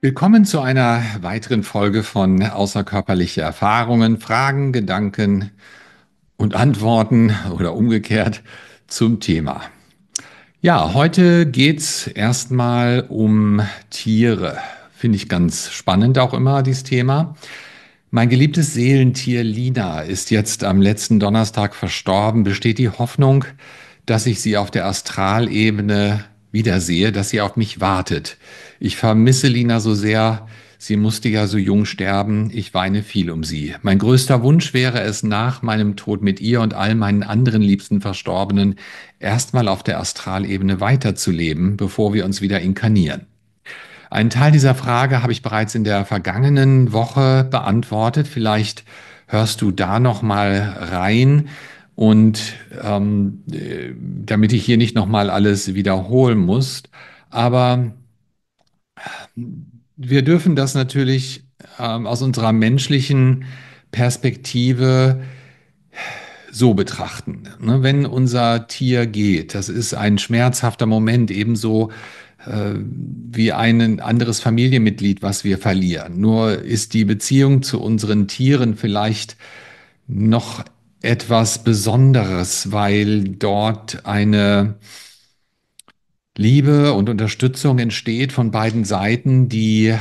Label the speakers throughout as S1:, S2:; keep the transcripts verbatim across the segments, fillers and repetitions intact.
S1: Willkommen zu einer weiteren Folge von Außerkörperliche Erfahrungen, Fragen, Gedanken und Antworten oder umgekehrt zum Thema. Ja, heute geht's erstmal um Tiere. Finde ich ganz spannend auch immer, dieses Thema. Mein geliebtes Seelentier Lina ist jetzt am letzten Donnerstag verstorben. Besteht die Hoffnung, dass ich sie auf der Astralebene wiedersehe, dass sie auf mich wartet. Ich vermisse Lina so sehr. Sie musste ja so jung sterben. Ich weine viel um sie. Mein größter Wunsch wäre es, nach meinem Tod mit ihr und all meinen anderen liebsten Verstorbenen erstmal auf der Astralebene weiterzuleben, bevor wir uns wieder inkarnieren. Einen Teil dieser Frage habe ich bereits in der vergangenen Woche beantwortet. Vielleicht hörst du da noch mal rein und ähm, äh, damit ich hier nicht noch mal alles wiederholen muss. Aber wir dürfen das natürlich ähm, aus unserer menschlichen Perspektive so betrachten. Ne? Wenn unser Tier geht, das ist ein schmerzhafter Moment, ebenso äh, wie ein anderes Familienmitglied, was wir verlieren. Nur ist die Beziehung zu unseren Tieren vielleicht noch etwas Besonderes, weil dort eine Liebe und Unterstützung entsteht von beiden Seiten, die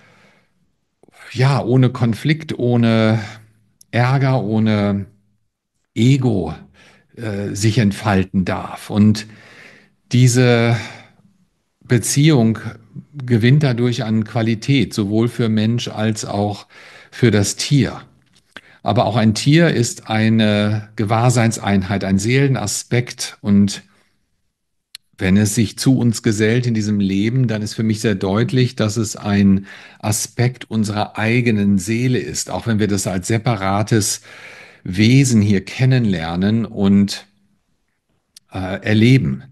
S1: ja ohne Konflikt, ohne Ärger, ohne Ego äh, sich entfalten darf. Und diese Beziehung gewinnt dadurch an Qualität, sowohl für Mensch als auch für das Tier. Aber auch ein Tier ist eine Gewahrseinseinheit, ein Seelenaspekt. Und wenn es sich zu uns gesellt in diesem Leben, dann ist für mich sehr deutlich, dass es ein Aspekt unserer eigenen Seele ist, auch wenn wir das als separates Wesen hier kennenlernen und äh, erleben.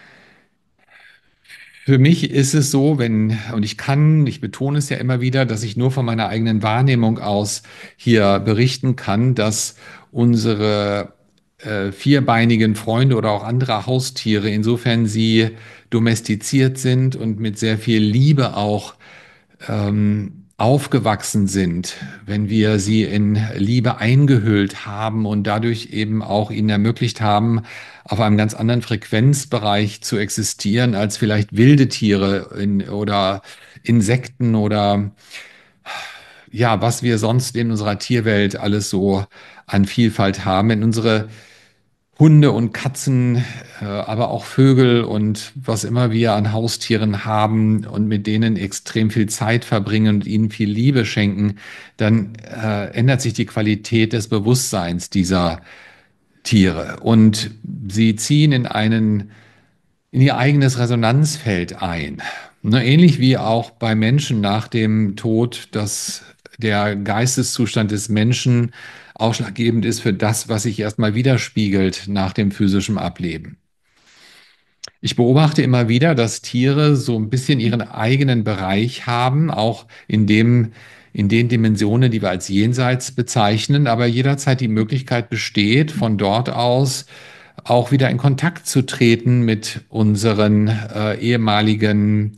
S1: Für mich ist es so, wenn, und ich kann, ich betone es ja immer wieder, dass ich nur von meiner eigenen Wahrnehmung aus hier berichten kann, dass unsere äh, vierbeinigen Freunde oder auch andere Haustiere, insofern sie domestiziert sind und mit sehr viel Liebe auch ähm, aufgewachsen sind, wenn wir sie in Liebe eingehüllt haben und dadurch eben auch ihnen ermöglicht haben, auf einem ganz anderen Frequenzbereich zu existieren als vielleicht wilde Tiere in, oder Insekten oder ja, was wir sonst in unserer Tierwelt alles so an Vielfalt haben. In unsere Hunde und Katzen, äh, aber auch Vögel und was immer wir an Haustieren haben und mit denen extrem viel Zeit verbringen und ihnen viel Liebe schenken, dann äh, ändert sich die Qualität des Bewusstseins dieser Tiere und sie ziehen in einen, in ihr eigenes Resonanzfeld ein. Ne, ähnlich wie auch bei Menschen nach dem Tod, dass der Geisteszustand des Menschen ausschlaggebend ist für das, was sich erstmal widerspiegelt nach dem physischen Ableben. Ich beobachte immer wieder, dass Tiere so ein bisschen ihren eigenen Bereich haben, auch in dem, in den Dimensionen, die wir als Jenseits bezeichnen, aber jederzeit die Möglichkeit besteht, von dort aus auch wieder in Kontakt zu treten mit unseren äh, ehemaligen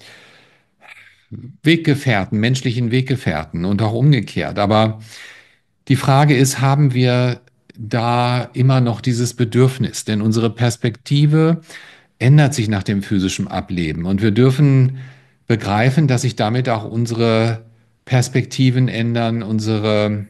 S1: Weggefährten, menschlichen Weggefährten und auch umgekehrt. Aber die Frage ist, haben wir da immer noch dieses Bedürfnis? Denn unsere Perspektive ändert sich nach dem physischen Ableben und wir dürfen begreifen, dass sich damit auch unsere Perspektiven ändern, unsere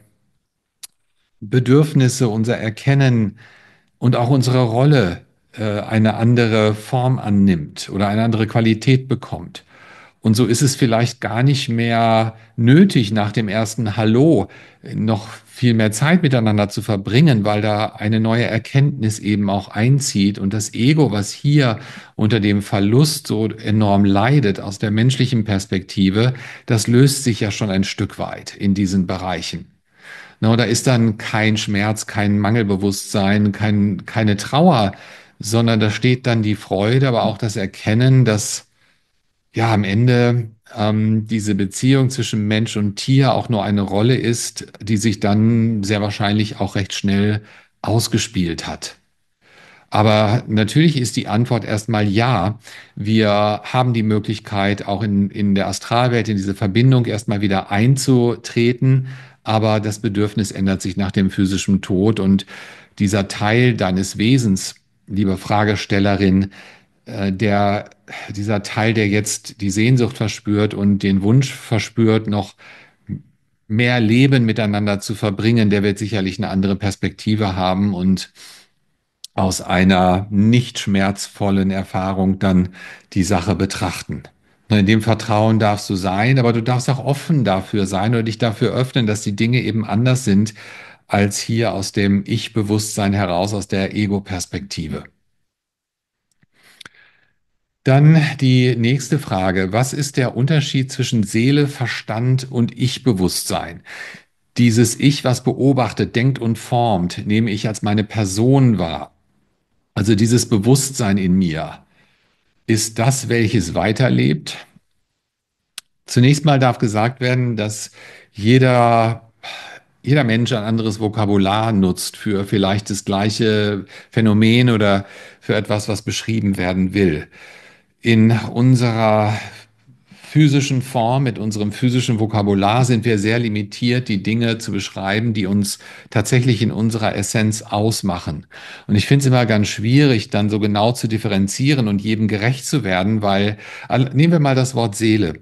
S1: Bedürfnisse, unser Erkennen und auch unsere Rolle äh, eine andere Form annimmt oder eine andere Qualität bekommt. Und so ist es vielleicht gar nicht mehr nötig, nach dem ersten Hallo noch viel mehr Zeit miteinander zu verbringen, weil da eine neue Erkenntnis eben auch einzieht und das Ego, was hier unter dem Verlust so enorm leidet aus der menschlichen Perspektive, das löst sich ja schon ein Stück weit in diesen Bereichen. Na, da ist dann kein Schmerz, kein Mangelbewusstsein, kein, keine Trauer, sondern da steht dann die Freude, aber auch das Erkennen, dass ja am Ende ähm, diese Beziehung zwischen Mensch und Tier auch nur eine Rolle ist, die sich dann sehr wahrscheinlich auch recht schnell ausgespielt hat. Aber natürlich ist die Antwort erstmal ja. Wir haben die Möglichkeit, auch in, in der Astralwelt in diese Verbindung erstmal wieder einzutreten. Aber das Bedürfnis ändert sich nach dem physischen Tod. Und dieser Teil deines Wesens, liebe Fragestellerin, äh, der, dieser Teil, der jetzt die Sehnsucht verspürt und den Wunsch verspürt, noch mehr Leben miteinander zu verbringen, der wird sicherlich eine andere Perspektive haben und aus einer nicht schmerzvollen Erfahrung dann die Sache betrachten. In dem Vertrauen darfst du sein, aber du darfst auch offen dafür sein oder dich dafür öffnen, dass die Dinge eben anders sind als hier aus dem Ich-Bewusstsein heraus, aus der Ego-Perspektive. Dann die nächste Frage. Was ist der Unterschied zwischen Seele, Verstand und Ich-Bewusstsein? Dieses Ich, was beobachtet, denkt und formt, nehme ich als meine Person wahr. Also dieses Bewusstsein in mir. Ist das, welches weiterlebt? Zunächst mal darf gesagt werden, dass jeder, jeder Mensch ein anderes Vokabular nutzt für vielleicht das gleiche Phänomen oder für etwas, was beschrieben werden will. In unserer physischen Form, mit unserem physischen Vokabular sind wir sehr limitiert, die Dinge zu beschreiben, die uns tatsächlich in unserer Essenz ausmachen. Und ich finde es immer ganz schwierig, dann so genau zu differenzieren und jedem gerecht zu werden, weil, nehmen wir mal das Wort Seele.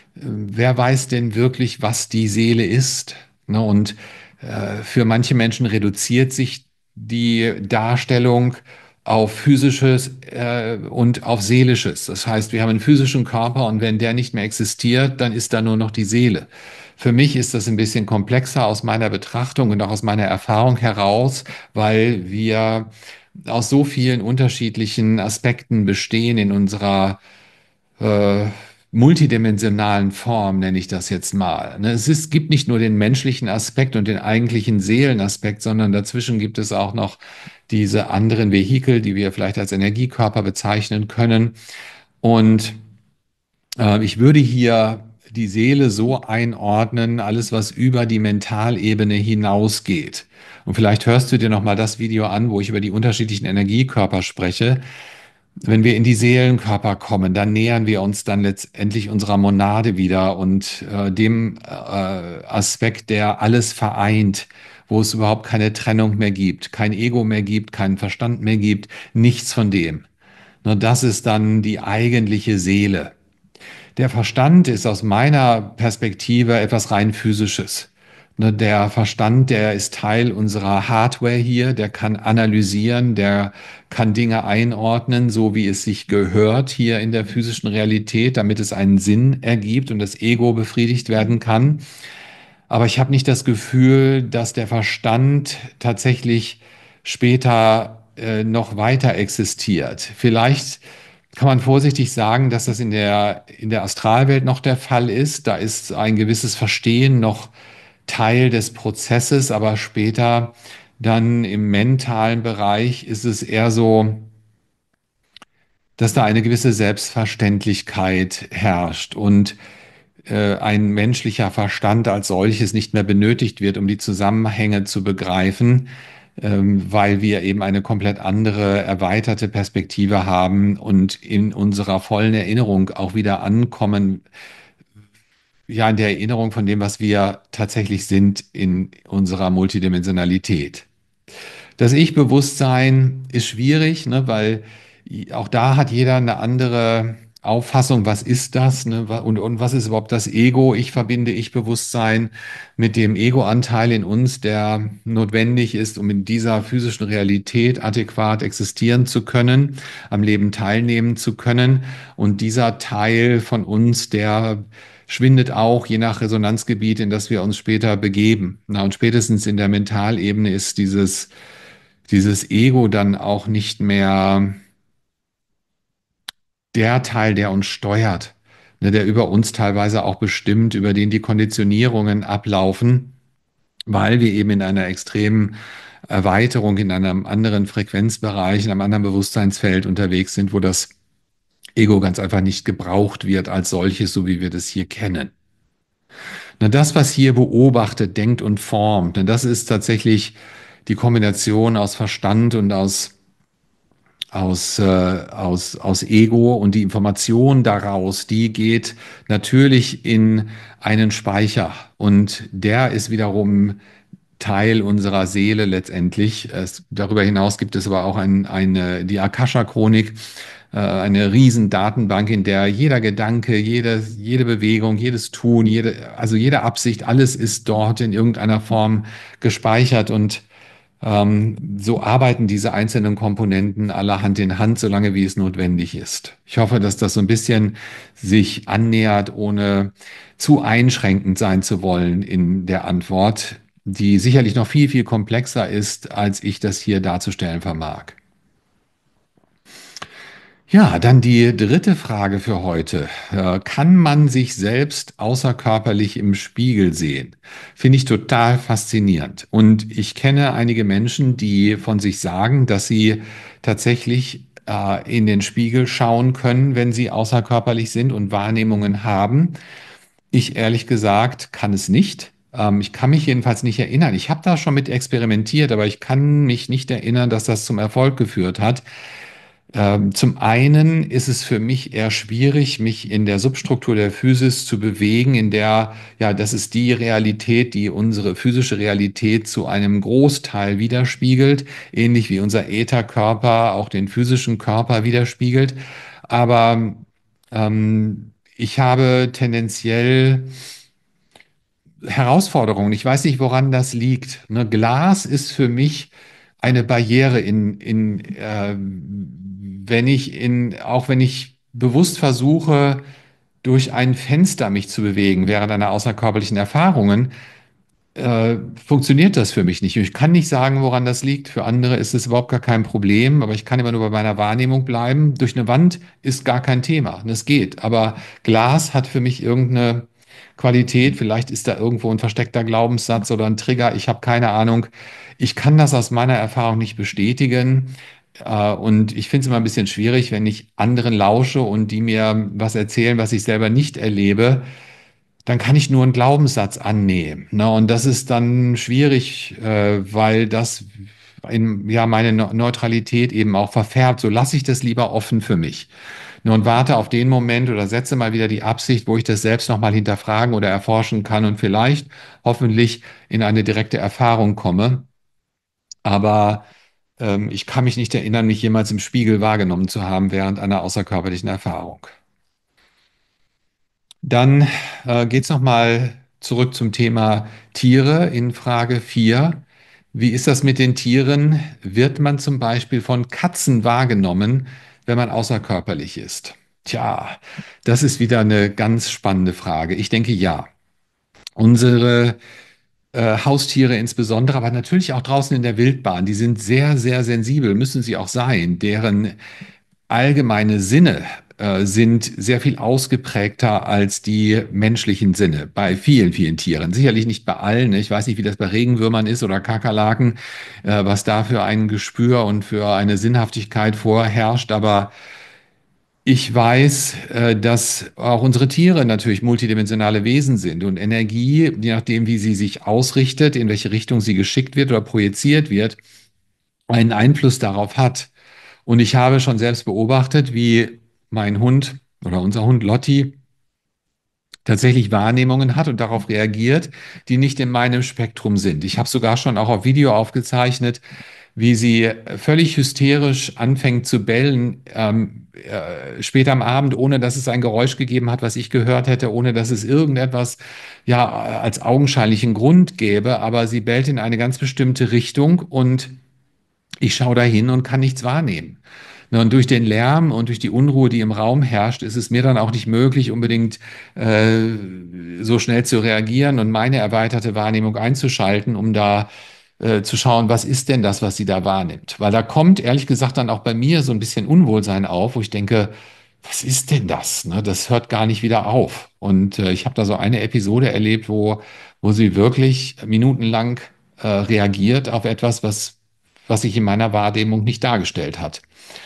S1: Wer weiß denn wirklich, was die Seele ist? Ne, und äh, für manche Menschen reduziert sich die Darstellung auf physisches äh, und auf seelisches. Das heißt, wir haben einen physischen Körper und wenn der nicht mehr existiert, dann ist da nur noch die Seele. Für mich ist das ein bisschen komplexer aus meiner Betrachtung und auch aus meiner Erfahrung heraus, weil wir aus so vielen unterschiedlichen Aspekten bestehen in unserer äh, multidimensionalen Form, nenne ich das jetzt mal. Ne, es ist, gibt nicht nur den menschlichen Aspekt und den eigentlichen Seelenaspekt, sondern dazwischen gibt es auch noch diese anderen Vehikel, die wir vielleicht als Energiekörper bezeichnen können. Und äh, ich würde hier die Seele so einordnen, alles, was über die Mentalebene hinausgeht. Und vielleicht hörst du dir noch mal das Video an, wo ich über die unterschiedlichen Energiekörper spreche. Wenn wir in die Seelenkörper kommen, dann nähern wir uns dann letztendlich unserer Monade wieder und äh, dem äh, Aspekt, der alles vereint, wo es überhaupt keine Trennung mehr gibt, kein Ego mehr gibt, keinen Verstand mehr gibt, nichts von dem. Nur das ist dann die eigentliche Seele. Der Verstand ist aus meiner Perspektive etwas rein physisches. Ne, der Verstand, der ist Teil unserer Hardware hier, der kann analysieren, der kann Dinge einordnen, so wie es sich gehört hier in der physischen Realität, damit es einen Sinn ergibt und das Ego befriedigt werden kann. Aber ich habe nicht das Gefühl, dass der Verstand tatsächlich später äh, noch weiter existiert. Vielleicht kann man vorsichtig sagen, dass das in der, in der Astralwelt noch der Fall ist. Da ist ein gewisses Verstehen noch Teil des Prozesses, aber später dann im mentalen Bereich ist es eher so, dass da eine gewisse Selbstverständlichkeit herrscht und äh, ein menschlicher Verstand als solches nicht mehr benötigt wird, um die Zusammenhänge zu begreifen, ähm, weil wir eben eine komplett andere, erweiterte Perspektive haben und in unserer vollen Erinnerung auch wieder ankommen, ja, in der Erinnerung von dem, was wir tatsächlich sind in unserer Multidimensionalität. Das Ich-Bewusstsein ist schwierig, ne, weil auch da hat jeder eine andere Auffassung, was ist das, ne, und, und was ist überhaupt das Ego? Ich verbinde Ich-Bewusstsein mit dem Ego-Anteil in uns, der notwendig ist, um in dieser physischen Realität adäquat existieren zu können, am Leben teilnehmen zu können. Und dieser Teil von uns, der schwindet auch je nach Resonanzgebiet, in das wir uns später begeben. Na, und spätestens in der Mentalebene ist dieses dieses Ego dann auch nicht mehr der Teil, der uns steuert, ne, der über uns teilweise auch bestimmt, über den die Konditionierungen ablaufen, weil wir eben in einer extremen Erweiterung, in einem anderen Frequenzbereich, in einem anderen Bewusstseinsfeld unterwegs sind, wo das Ego ganz einfach nicht gebraucht wird als solches, so wie wir das hier kennen. Na, das, was hier beobachtet, denkt und formt, denn das ist tatsächlich die Kombination aus Verstand und aus aus, äh, aus, aus Ego und die Information daraus, die geht natürlich in einen Speicher und der ist wiederum Teil unserer Seele letztendlich. Es, darüber hinaus gibt es aber auch ein, eine, die Akasha-Chronik, äh, eine riesen Datenbank, in der jeder Gedanke, jede, jede Bewegung, jedes Tun, jede, also jede Absicht, alles ist dort in irgendeiner Form gespeichert und ähm, so arbeiten diese einzelnen Komponenten alle Hand in Hand, solange wie es notwendig ist. Ich hoffe, dass das so ein bisschen sich annähert, ohne zu einschränkend sein zu wollen in der Antwort, die sicherlich noch viel, viel komplexer ist, als ich das hier darzustellen vermag. Ja, dann die dritte Frage für heute. Äh, Kann man sich selbst außerkörperlich im Spiegel sehen? Finde ich total faszinierend. Und ich kenne einige Menschen, die von sich sagen, dass sie tatsächlich äh, in den Spiegel schauen können, wenn sie außerkörperlich sind und Wahrnehmungen haben. Ich ehrlich gesagt kann es nicht. Ähm, ich kann mich jedenfalls nicht erinnern. Ich habe da schon mit experimentiert, aber ich kann mich nicht erinnern, dass das zum Erfolg geführt hat. Ähm, zum einen ist es für mich eher schwierig, mich in der Substruktur der Physis zu bewegen, in der, ja, das ist die Realität, die unsere physische Realität zu einem Großteil widerspiegelt, ähnlich wie unser Ätherkörper auch den physischen Körper widerspiegelt. Aber ähm, ich habe tendenziell Herausforderungen. Ich weiß nicht, woran das liegt. Ne, Glas ist für mich eine Barriere in, in äh, wenn ich in, auch wenn ich bewusst versuche, durch ein Fenster mich zu bewegen während einer außerkörperlichen Erfahrungen, äh, funktioniert das für mich nicht. Ich kann nicht sagen, woran das liegt. Für andere ist es überhaupt gar kein Problem, aber ich kann immer nur bei meiner Wahrnehmung bleiben. Durch eine Wand ist gar kein Thema. Das geht. Aber Glas hat für mich irgendeine Qualität. Vielleicht ist da irgendwo ein versteckter Glaubenssatz oder ein Trigger. Ich habe keine Ahnung. Ich kann das aus meiner Erfahrung nicht bestätigen. Äh, Und ich finde es immer ein bisschen schwierig, wenn ich anderen lausche und die mir was erzählen, was ich selber nicht erlebe, dann kann ich nur einen Glaubenssatz annehmen. Ne? Und das ist dann schwierig, äh, weil das in, ja, meine Ne- Neutralität eben auch verfärbt. So lasse ich das lieber offen für mich. Ne? Und warte auf den Moment oder setze mal wieder die Absicht, wo ich das selbst nochmal hinterfragen oder erforschen kann und vielleicht hoffentlich in eine direkte Erfahrung komme. Aber ähm, ich kann mich nicht erinnern, mich jemals im Spiegel wahrgenommen zu haben während einer außerkörperlichen Erfahrung. Dann äh, geht es nochmal zurück zum Thema Tiere in Frage vier. Wie ist das mit den Tieren? Wird man zum Beispiel von Katzen wahrgenommen, wenn man außerkörperlich ist? Tja, das ist wieder eine ganz spannende Frage. Ich denke ja. Unsere äh, Haustiere insbesondere, aber natürlich auch draußen in der Wildbahn, die sind sehr, sehr sensibel, müssen sie auch sein. Deren allgemeine Sinne äh, sind sehr viel ausgeprägter als die menschlichen Sinne bei vielen, vielen Tieren. Sicherlich nicht bei allen. Ne? Ich weiß nicht, wie das bei Regenwürmern ist oder Kakerlaken, äh, was da für ein Gespür und für eine Sinnhaftigkeit vorherrscht. Aber ich weiß, äh, dass auch unsere Tiere natürlich multidimensionale Wesen sind und Energie, je nachdem, wie sie sich ausrichtet, in welche Richtung sie geschickt wird oder projiziert wird, einen Einfluss darauf hat. Und ich habe schon selbst beobachtet, wie mein Hund oder unser Hund Lotti tatsächlich Wahrnehmungen hat und darauf reagiert, die nicht in meinem Spektrum sind. Ich habe sogar schon auch auf Video aufgezeichnet, wie sie völlig hysterisch anfängt zu bellen, ähm, äh, später am Abend, ohne dass es ein Geräusch gegeben hat, was ich gehört hätte, ohne dass es irgendetwas ja als augenscheinlichen Grund gäbe, aber sie bellt in eine ganz bestimmte Richtung und ich schaue da hin und kann nichts wahrnehmen. Ne, und durch den Lärm und durch die Unruhe, die im Raum herrscht, ist es mir dann auch nicht möglich, unbedingt äh, so schnell zu reagieren und meine erweiterte Wahrnehmung einzuschalten, um da äh, zu schauen, was ist denn das, was sie da wahrnimmt. Weil da kommt ehrlich gesagt dann auch bei mir so ein bisschen Unwohlsein auf, wo ich denke, was ist denn das? Ne, das hört gar nicht wieder auf. Und äh, ich habe da so eine Episode erlebt, wo, wo sie wirklich minutenlang äh, reagiert auf etwas, was, was sich in meiner Wahrnehmung nicht dargestellt hat.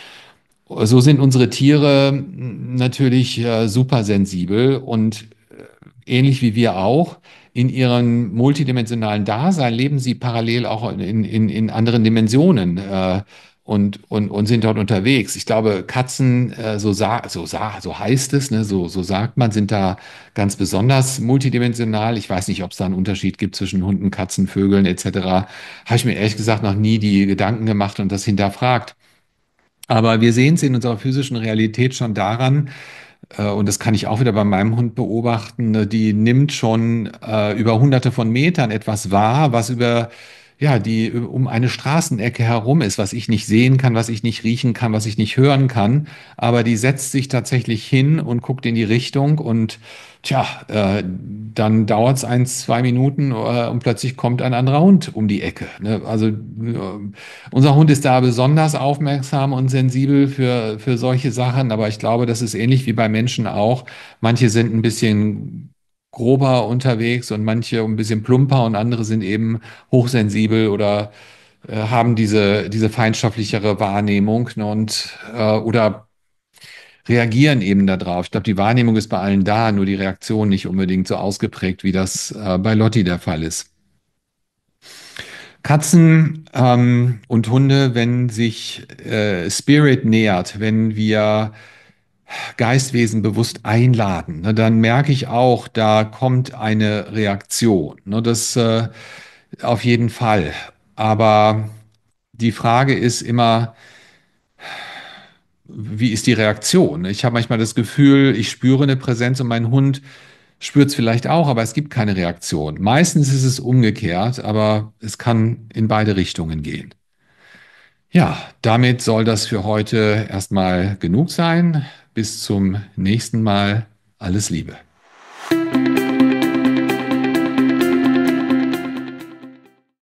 S1: So sind unsere Tiere natürlich äh, supersensibel und äh, ähnlich wie wir auch. In ihrem multidimensionalen Dasein leben sie parallel auch in, in, in anderen Dimensionen. Äh, und, und, und sind dort unterwegs. Ich glaube, Katzen, äh, so, sa so, sa so heißt es, ne, so, so sagt man, sind da ganz besonders multidimensional. Ich weiß nicht, ob es da einen Unterschied gibt zwischen Hunden, Katzen, Vögeln et cetera. Habe ich mir ehrlich gesagt noch nie die Gedanken gemacht und das hinterfragt. Aber wir sehen es in unserer physischen Realität schon daran, äh, und das kann ich auch wieder bei meinem Hund beobachten, ne, die nimmt schon äh, über hunderte von Metern etwas wahr, was über, ja, die um eine Straßenecke herum ist, was ich nicht sehen kann, was ich nicht riechen kann, was ich nicht hören kann. Aber die setzt sich tatsächlich hin und guckt in die Richtung und tja, äh, dann dauert es ein, zwei Minuten äh, und plötzlich kommt ein anderer Hund um die Ecke. Ne? Also äh, unser Hund ist da besonders aufmerksam und sensibel für, für solche Sachen, aber ich glaube, das ist ähnlich wie bei Menschen auch. Manche sind ein bisschen grober unterwegs und manche ein bisschen plumper und andere sind eben hochsensibel oder äh, haben diese, diese feinstofflichere Wahrnehmung, ne, und äh, oder reagieren eben darauf. Ich glaube, die Wahrnehmung ist bei allen da, nur die Reaktion nicht unbedingt so ausgeprägt, wie das äh, bei Lotti der Fall ist. Katzen ähm, und Hunde, wenn sich äh, Spirit nähert, wenn wir Geistwesen bewusst einladen, ne, dann merke ich auch, da kommt eine Reaktion. Ne, das äh, auf jeden Fall. Aber die Frage ist immer, wie ist die Reaktion? Ich habe manchmal das Gefühl, ich spüre eine Präsenz und mein Hund spürt es vielleicht auch, aber es gibt keine Reaktion. Meistens ist es umgekehrt, aber es kann in beide Richtungen gehen. Ja, damit soll das für heute erstmal genug sein. Bis zum nächsten Mal. Alles Liebe.